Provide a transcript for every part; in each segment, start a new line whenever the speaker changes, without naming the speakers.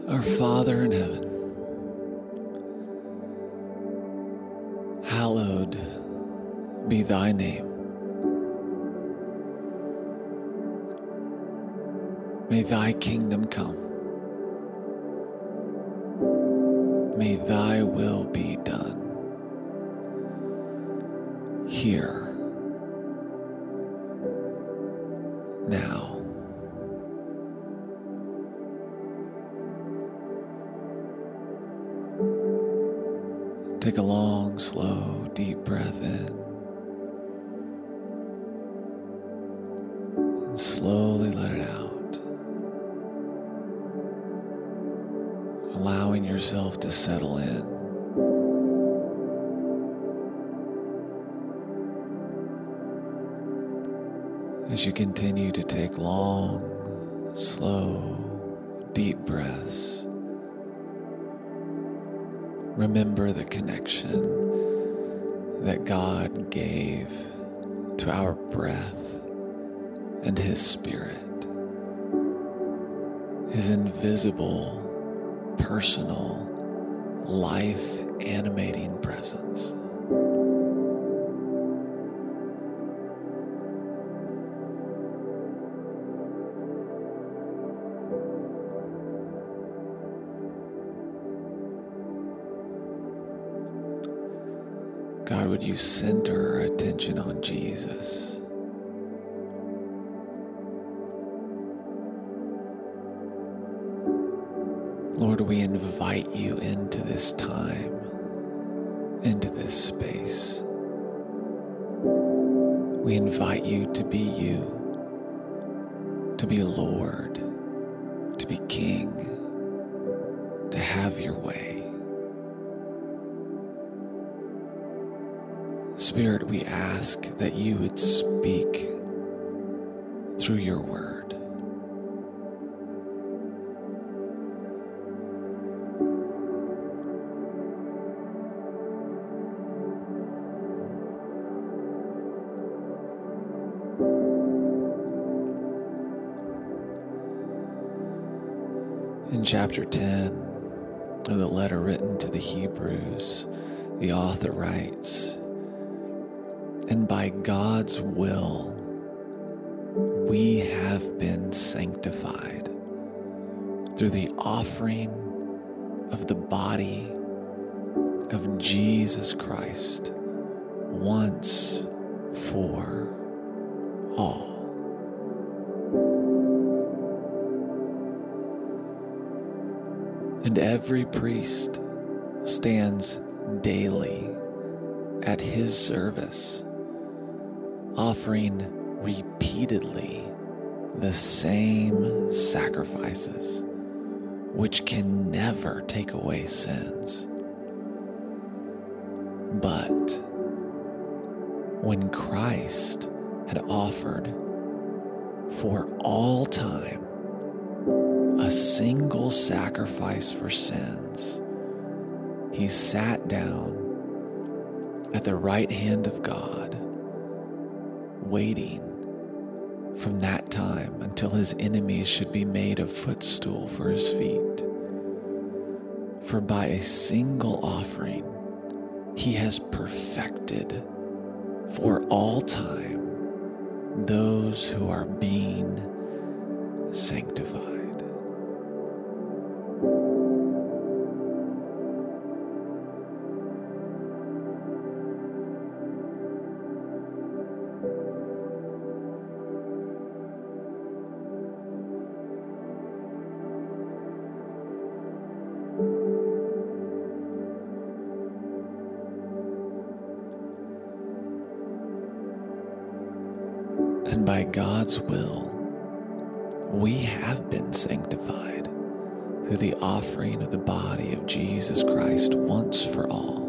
Our Father in heaven, hallowed be thy name. May thy kingdom come. May thy will be done here, now. Take a long, slow, deep breath in. And slowly let it out. Allowing yourself to settle in. As you continue to take long, slow, deep breaths, remember the connection that God gave to our breath and His Spirit, His invisible, personal, life-animating presence. God, would you center our attention on Jesus? Lord, we invite you into this time, into this space. We invite you to be you, to be Lord, to be King, to have your way. Spirit, we ask that you would speak through your word. In chapter 10 of the letter written to the Hebrews, the author writes, "And by God's will, we have been sanctified through the offering of the body of Jesus Christ once for all." And every priest stands daily at his service, offering repeatedly the same sacrifices, which can never take away sins. But when Christ had offered for all time a single sacrifice for sins, he sat down at the right hand of God, waiting from that time until his enemies should be made a footstool for his feet. For by a single offering, he has perfected for all time those who are being sanctified. And by God's will, we have been sanctified through the offering of the body of Jesus Christ once for all.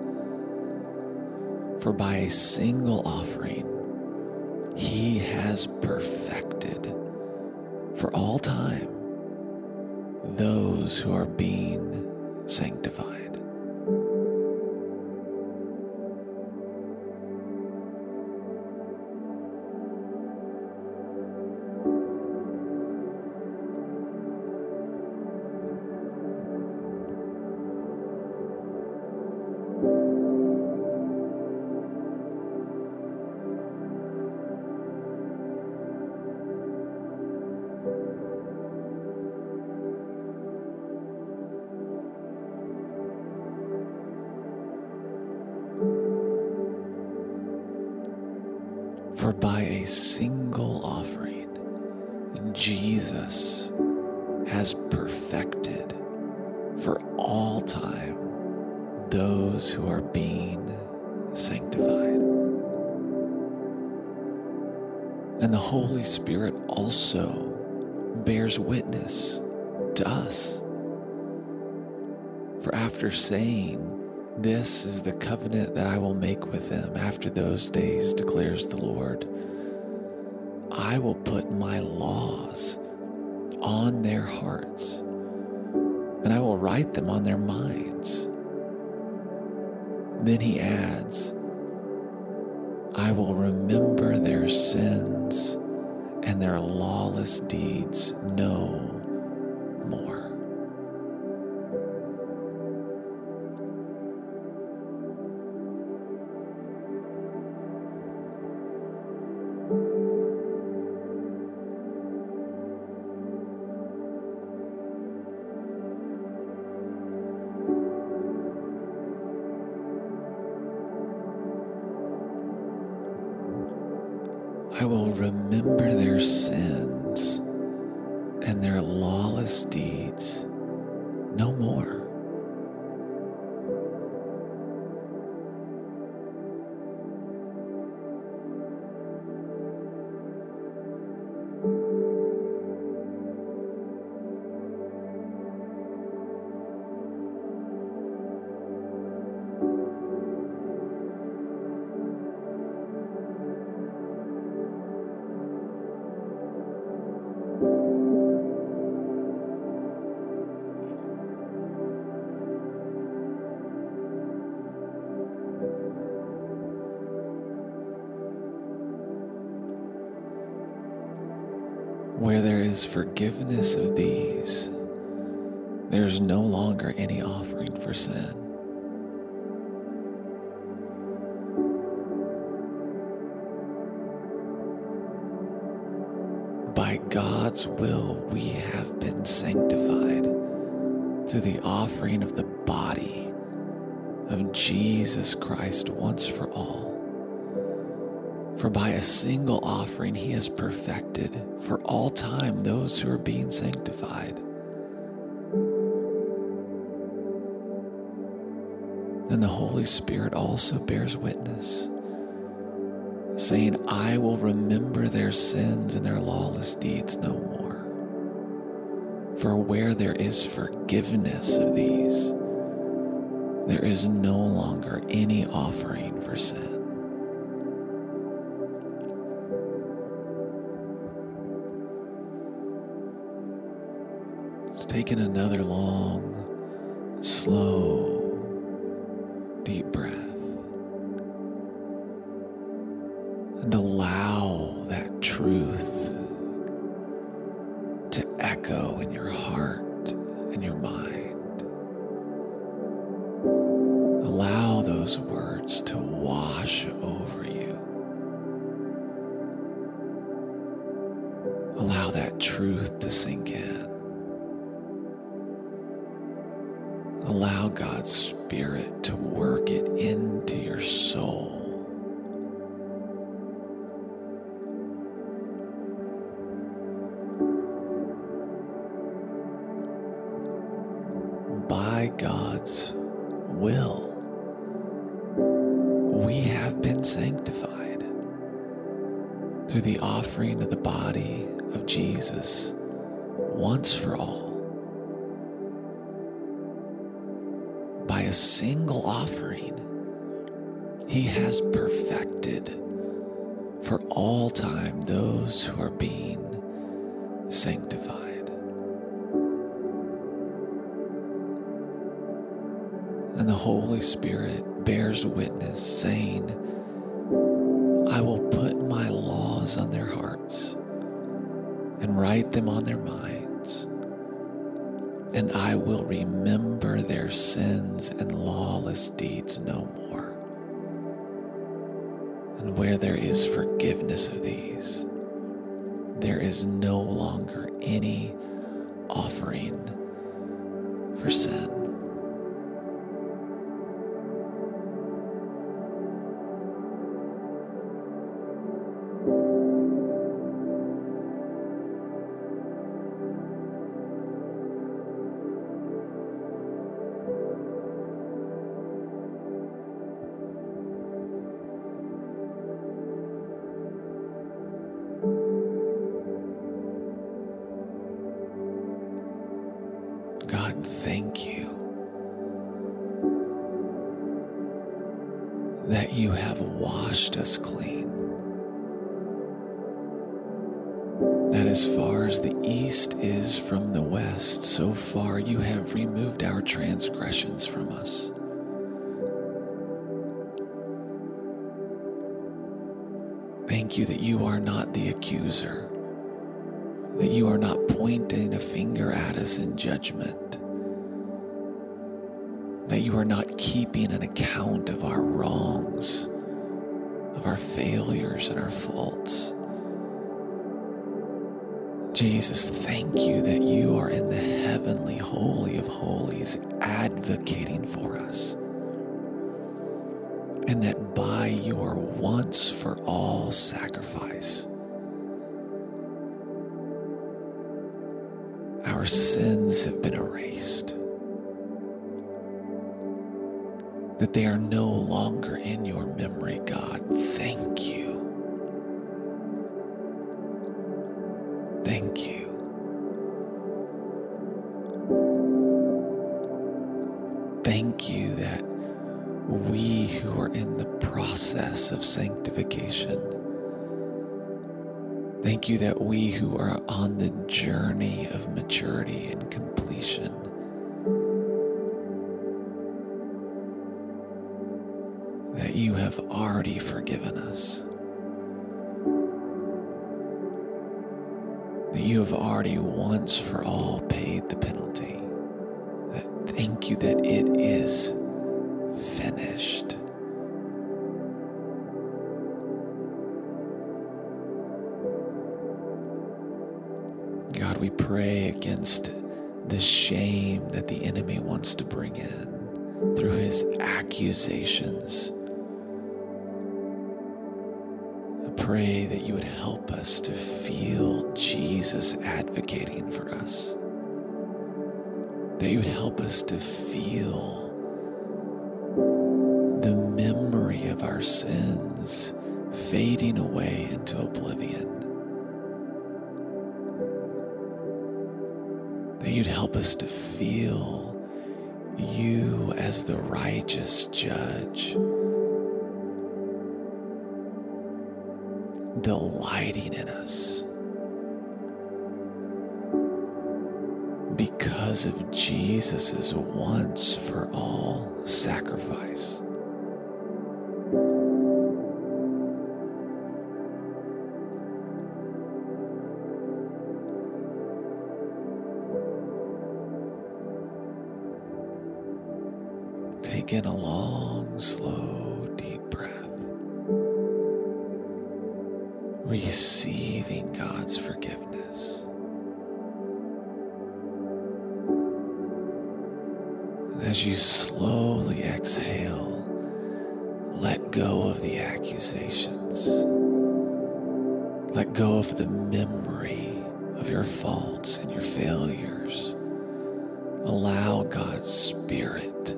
For by a single offering, he has perfected for all time those who are being sanctified. For by a single offering, Jesus has perfected for all time those who are being sanctified. And the Holy Spirit also bears witness to us. For after saying, "This is the covenant that I will make with them after those days, declares the Lord. I will put my laws on their hearts, and I will write them on their minds." Then he adds, "I will remember their sins and their lawless deeds no more." I will remember their sins and their lawless deeds no more. Where there is forgiveness of these, there's no longer any offering for sin. By God's will, we have been sanctified through the offering of the body of Jesus Christ once for all. For by a single offering, he has perfected for all time those who are being sanctified. And the Holy Spirit also bears witness, saying, "I will remember their sins and their lawless deeds no more." For where there is forgiveness of these, there is no longer any offering for sin. Just taking another long, slow, deep breath. And allow that truth to echo in your heart and your mind. Allow those words to wash over you. Allow that truth to sink in. Allow God's Spirit to work it into your soul. By God's will, we have been sanctified through the offering of the body of Jesus once for all. By a single offering, he has perfected for all time those who are being sanctified. And the Holy Spirit bears witness, saying, "I will put my laws on their hearts and write them on their minds, and I will remember their sins and lawless deeds no more." And where there is forgiveness of these, there is no longer any offering for sin. that you have washed us clean. That as far as the east is from the west, so far you have removed our transgressions from us. Thank you that you are not the accuser, that you are not pointing a finger at us in judgment, that you are not keeping an account of our wrongs, of our failures and our faults. Jesus, thank you that you are in the heavenly holy of holies advocating for us, and that by your once for all sacrifice, our sins have been erased, that they are no longer in your memory, God. Thank you. Thank you. Thank you that we who are in the process of sanctification, thank you that we who are on the journey of maturity and completion, that you have already forgiven us, that you have already once for all paid the penalty. Thank you that it is finished. God, we pray against the shame that the enemy wants to bring in through his accusations. I pray that you would help us to feel Jesus advocating for us, that you would help us to feel the memory of our sins fading away into oblivion, that you'd help us to feel you as the righteous judge, delighting in us because of Jesus' once for all sacrifice. Take in a long, slow, deep breath, receiving God's forgiveness. And as you slowly exhale, let go of the accusations. Let go of the memory of your faults and your failures. Allow God's Spirit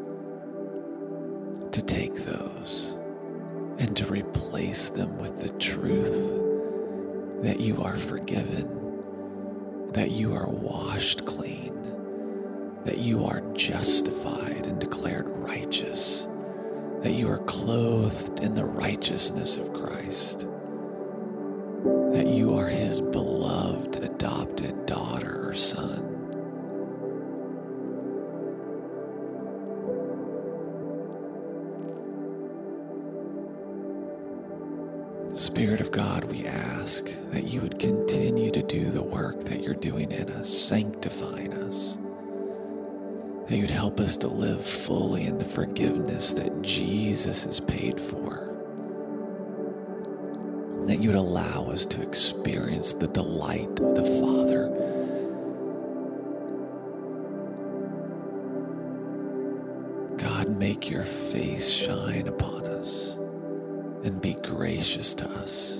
to take those and to replace them with the truth that you are forgiven, that you are washed clean, that you are justified and declared righteous, that you are clothed in the righteousness of Christ, that you are his beloved adopted daughter or son. Spirit of God, we ask that you would continue to do the work that you're doing in us, sanctifying us, that you'd help us to live fully in the forgiveness that Jesus has paid for, that you'd allow us to experience the delight of the Father. God, make your face shine upon us and be gracious to us.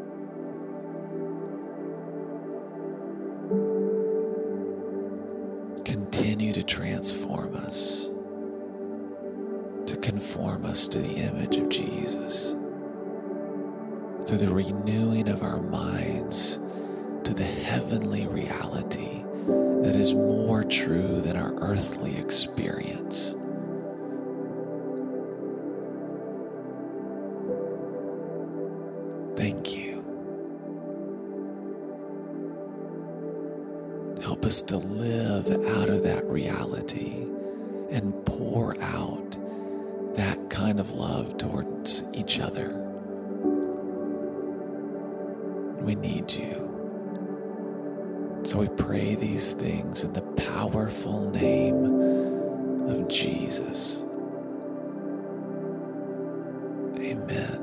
Continue to transform us, to conform us to the image of Jesus, through the renewing of our minds to the heavenly reality that is more true than our earthly experience. Thank you. Help us to live out of that reality and pour out that kind of love towards each other. We need you. So we pray these things in the powerful name of Jesus. Amen.